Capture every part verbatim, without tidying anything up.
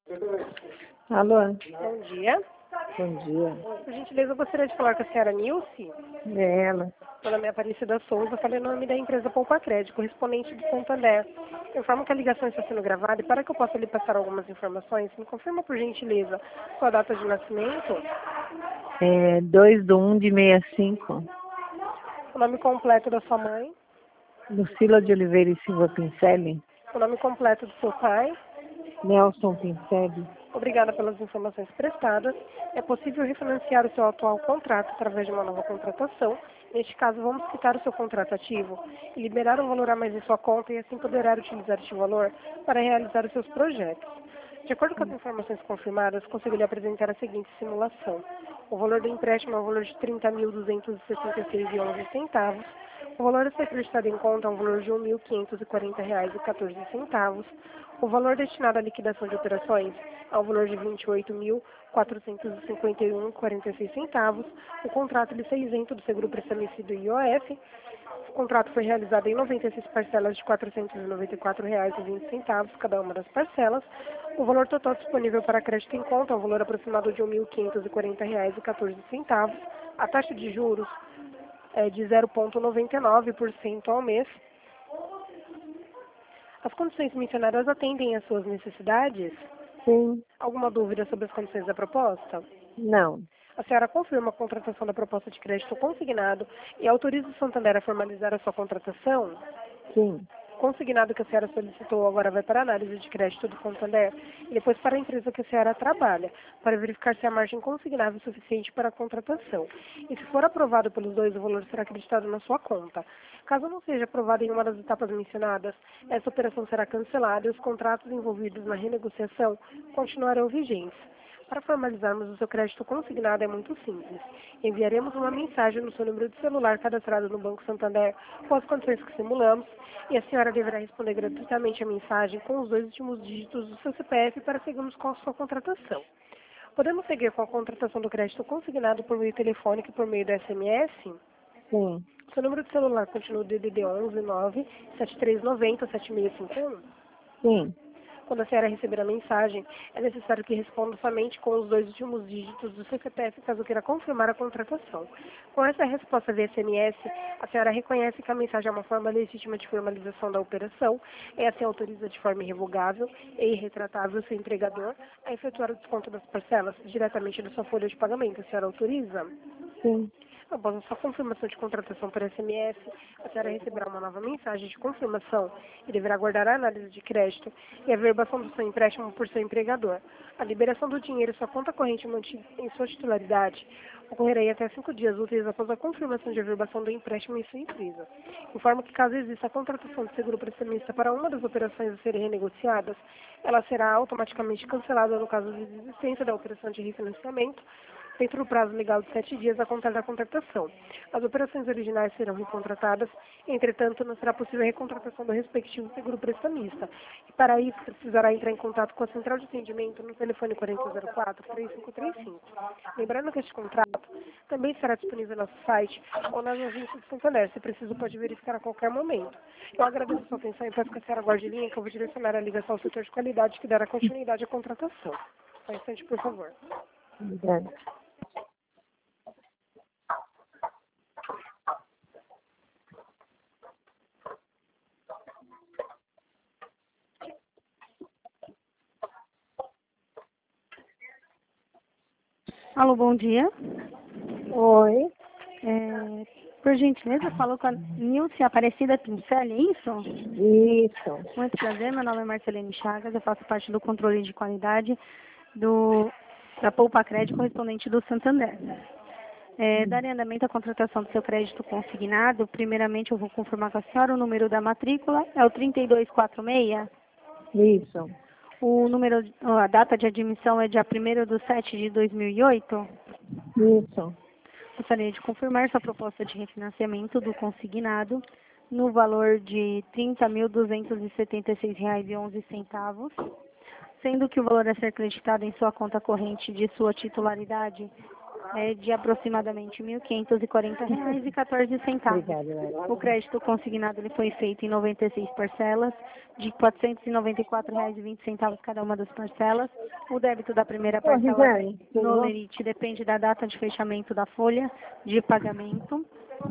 Alô? Bom dia. Bom dia. Por gentileza, eu gostaria de falar com a senhora Nilce. É ela. Meu nome é Aparecida Souza, falei o nome da empresa Poupa Crédito, correspondente de Santander. Eu informo que a ligação está sendo gravada e para que eu possa lhe passar algumas informações, me confirma por gentileza sua data de nascimento, É dois do um de sessenta e cinco. o nome completo da sua mãe, Lucila de Oliveira e Silva Pincelli. o nome completo do seu pai. Nelson Pincelli. Obrigada pelas informações prestadas. É possível refinanciar o seu atual contrato através de uma nova contratação. Neste caso, vamos quitar o seu contrato ativo e liberar um valor a mais em sua conta e assim poderá utilizar este valor para realizar os seus projetos. De acordo com as informações confirmadas, consigo lhe apresentar a seguinte simulação. O valor do empréstimo é o valor de trinta mil duzentos e sessenta e seis reais e onze centavos. O valor a ser acreditado em conta é um valor de um mil quinhentos e quarenta reais e quatorze centavos. O valor destinado à liquidação de operações é o valor de vinte e oito mil quatrocentos e cinquenta e um reais e quarenta e seis centavos. O contrato ele foi isento do seguro prestamista do I O F. O contrato foi realizado em noventa e seis parcelas de quatrocentos e noventa e quatro reais e vinte centavos cada uma das parcelas. O valor total disponível para crédito em conta é o valor aproximado de um mil quinhentos e quarenta reais e quatorze centavos. A taxa de juros é de zero vírgula noventa e nove por cento ao mês. As condições mencionadas atendem às suas necessidades? Sim. Alguma dúvida sobre as condições da proposta? Não. A senhora confirma a contratação da proposta de crédito consignado e autoriza o Santander a formalizar a sua contratação? Sim. Consignado que a senhora solicitou agora vai para a análise de crédito do Santander e depois para a empresa que a senhora trabalha, para verificar se a margem consignável é suficiente para a contratação. E se for aprovado pelos dois, o valor será acreditado na sua conta. Caso não seja aprovado em uma das etapas mencionadas, essa operação será cancelada e os contratos envolvidos na renegociação continuarão vigentes. Para formalizarmos o seu crédito consignado é muito simples. Enviaremos uma mensagem no seu número de celular cadastrado no Banco Santander com as condições que simulamos e a senhora deverá responder gratuitamente a mensagem com os dois últimos dígitos do seu C P F para seguirmos com a sua contratação. Podemos seguir com a contratação do crédito consignado por meio telefônico e por meio do S M S? Sim. Seu número de celular continua o D D D onze nove sete três nove zero sete seis cinco um? Sim. Quando a senhora receber a mensagem, é necessário que responda somente com os dois últimos dígitos do seu C P F, caso queira confirmar a contratação. Com essa resposta via S M S, a senhora reconhece que a mensagem é uma forma legítima de formalização da operação e assim autoriza de forma irrevogável e irretratável o seu empregador a efetuar o desconto das parcelas diretamente da sua folha de pagamento. A senhora autoriza? Sim. Após a sua confirmação de contratação por S M S, a senhora receberá uma nova mensagem de confirmação e deverá aguardar a análise de crédito e a averbação do seu empréstimo por seu empregador. A liberação do dinheiro em sua conta corrente mantida em sua titularidade ocorrerá em até cinco dias úteis após a confirmação de averbação do empréstimo em sua empresa. Informo que caso exista a contratação de seguro prestamista para uma das operações a serem renegociadas, ela será automaticamente cancelada no caso de existência da operação de refinanciamento, dentro do prazo legal de sete dias a contar da contratação. As operações originais serão recontratadas, entretanto, não será possível a recontratação do respectivo seguro prestamista. E para isso, precisará entrar em contato com a central de atendimento no telefone quarenta zero quatro, três cinco três cinco. Lembrando que este contrato também estará disponível no nosso site ou nas agências de Santander. Se preciso, pode verificar a qualquer momento. Eu agradeço a sua atenção e peço que a senhora guarde linha, que eu vou direcionar a ligação ao setor de qualidade que dará continuidade à contratação. Só um instante, por favor. Obrigada. Alô, bom dia. Oi. É, por gentileza, falou com a Nilce Aparecida Pincelli, é isso? Isso. Muito prazer, meu nome é Marcelene Chagas, eu faço parte do controle de qualidade do, da Poupa Crédito correspondente do Santander. É, darem andamento à contratação do seu crédito consignado, primeiramente eu vou confirmar com a senhora o número da matrícula, é o trinta e dois quarenta e seis. Isso. O número, a data de admissão é dia primeiro de setembro de dois mil e oito. Isso. Gostaria de confirmar sua proposta de refinanciamento do consignado no valor de trinta mil duzentos e setenta e seis reais e onze centavos, sendo que o valor a ser acreditado em sua conta corrente de sua titularidade é de aproximadamente mil quinhentos e quarenta reais e quatorze centavos. Obrigada, Laila. O crédito consignado ele foi feito em noventa e seis parcelas, de quatrocentos e noventa e quatro reais e vinte centavos cada uma das parcelas. O débito da primeira parcela Rosane, tudo no bom? lerite depende da data de fechamento da folha de pagamento.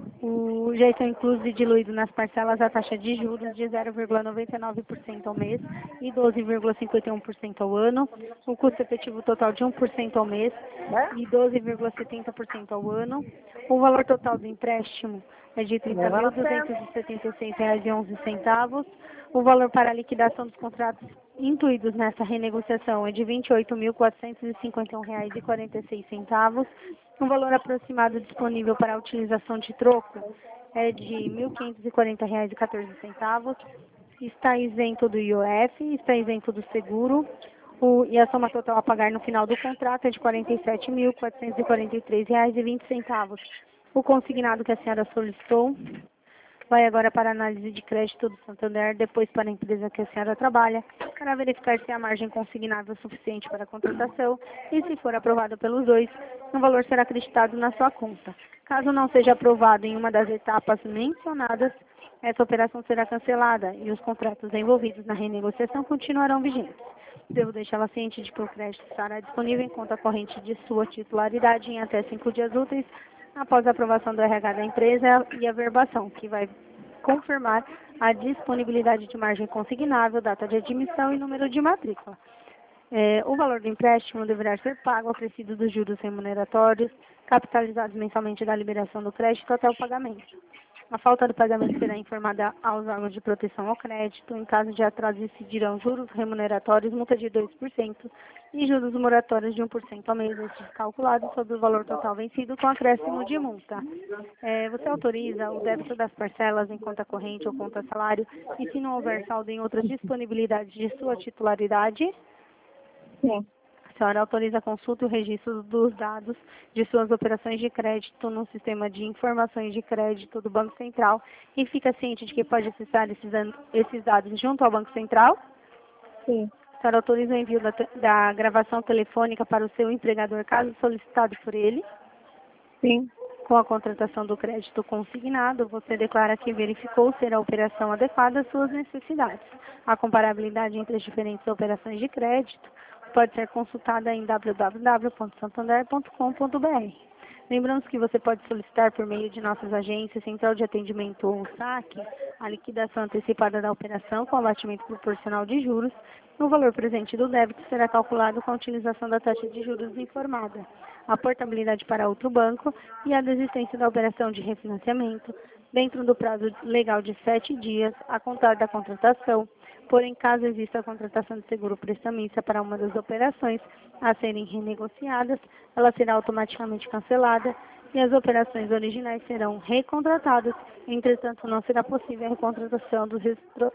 O já estão inclusos e diluído nas parcelas a taxa de juros de zero vírgula noventa e nove por cento ao mês e doze vírgula cinquenta e um por cento ao ano. O custo efetivo total de um por cento ao mês e doze vírgula setenta por cento ao ano. O valor total do empréstimo é de trinta mil duzentos e setenta e seis reais e onze centavos. O valor para a liquidação dos contratos incluídos nessa renegociação é de vinte e oito mil quatrocentos e cinquenta e um reais e quarenta e seis centavos. O valor aproximado disponível para a utilização de troco é de mil quinhentos e quarenta reais e quatorze centavos. Está isento do I O F, está isento do seguro. O, e a soma total a pagar no final do contrato é de quarenta e sete mil quatrocentos e quarenta e três reais e vinte centavos. O consignado que a senhora solicitou vai agora para a análise de crédito do Santander, depois para a empresa que a senhora trabalha, para verificar se a margem consignável é suficiente para a contratação e, se for aprovado pelos dois, o valor será acreditado na sua conta. Caso não seja aprovado em uma das etapas mencionadas, essa operação será cancelada e os contratos envolvidos na renegociação continuarão vigentes. Devo deixá-la ciente de que o crédito estará disponível em conta corrente de sua titularidade em até cinco dias úteis após a aprovação do R H da empresa e a verbação, que vai confirmar a disponibilidade de margem consignável, data de admissão e número de matrícula. É, o valor do empréstimo deverá ser pago acrescido dos juros remuneratórios, capitalizados mensalmente da liberação do crédito até o pagamento. A falta do pagamento será informada aos órgãos de proteção ao crédito. Em caso de atraso, incidirão juros remuneratórios, multa de dois por cento e juros moratórios de um por cento ao mês, estes calculados sobre o valor total vencido com acréscimo de multa. É, você autoriza o débito das parcelas em conta corrente ou conta salário e, se não houver saldo em outras disponibilidades de sua titularidade? Sim. A senhora autoriza a consulta e o registro dos dados de suas operações de crédito no sistema de informações de crédito do Banco Central e fica ciente de que pode acessar esses, esses dados junto ao Banco Central? Sim. A senhora autoriza o envio da, da gravação telefônica para o seu empregador, caso solicitado por ele? Sim. Com a contratação do crédito consignado, você declara que verificou ser a operação adequada às suas necessidades. A comparabilidade entre as diferentes operações de crédito pode ser consultada em w w w ponto santander ponto com ponto b r. Lembramos que você pode solicitar por meio de nossas agências, central de atendimento ou saque, a liquidação antecipada da operação com abatimento proporcional de juros. O valor presente do débito será calculado com a utilização da taxa de juros informada, a portabilidade para outro banco e a desistência da operação de refinanciamento, dentro do prazo legal de sete dias, a contar da contratação. Porém, caso exista a contratação de seguro prestamista para uma das operações a serem renegociadas, ela será automaticamente cancelada e as operações originais serão recontratadas. Entretanto, não será possível a recontratação dos,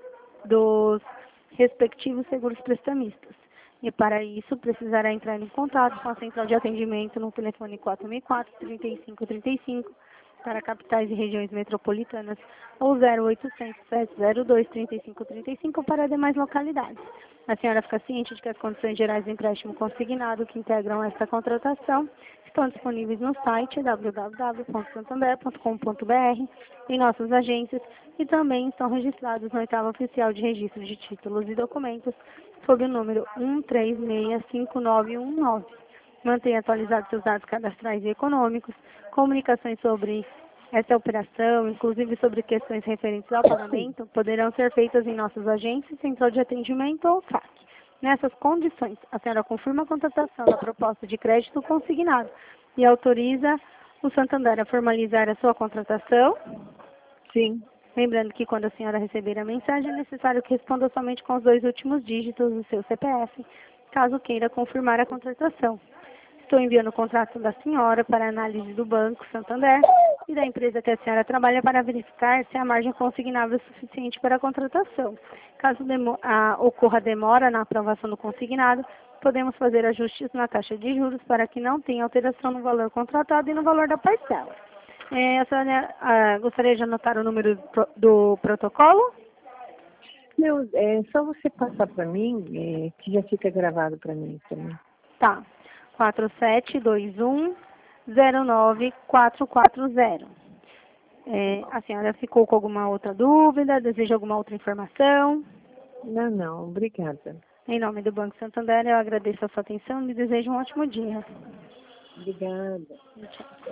dos respectivos seguros prestamistas. E, para isso, precisará entrar em contato com a central de atendimento no telefone quatro seis quatro, trinta e cinco trinta e cinco, para capitais e regiões metropolitanas, ou zero oitocentos, sete zero dois, trinta e cinco trinta e cinco para demais localidades. A senhora fica ciente de que as condições gerais do empréstimo consignado que integram esta contratação estão disponíveis no site w w w ponto santander ponto com ponto b r, em nossas agências, e também estão registrados no oitavo oficial de registro de títulos e documentos, sob o número um três seis cinco nove um nove. Mantenha atualizados seus dados cadastrais e econômicos, comunicações sobre essa operação, inclusive sobre questões referentes ao pagamento, poderão ser feitas em nossas agências, central de atendimento ou saque. Nessas condições, a senhora confirma a contratação da proposta de crédito consignado e autoriza o Santander a formalizar a sua contratação? Sim. Lembrando que quando a senhora receber a mensagem, é necessário que responda somente com os dois últimos dígitos do seu C P F, caso queira confirmar a contratação. Estou enviando o contrato da senhora para análise do Banco Santander e da empresa que a senhora trabalha para verificar se a margem consignável é suficiente para a contratação. Caso demo, a, ocorra demora na aprovação do consignado, podemos fazer ajustes na taxa de juros para que não tenha alteração no valor contratado e no valor da parcela. É, a senhora ah, gostaria de anotar o número do, do protocolo? Não, é só você passar para mim, é, que já fica gravado para mim também. Tá. quatro sete dois um zero nove quatro quatro zero. É, a senhora ficou com alguma outra dúvida? Deseja alguma outra informação? Não, não, obrigada. Em nome do Banco Santander, eu agradeço a sua atenção e desejo um ótimo dia. Obrigada. Tchau.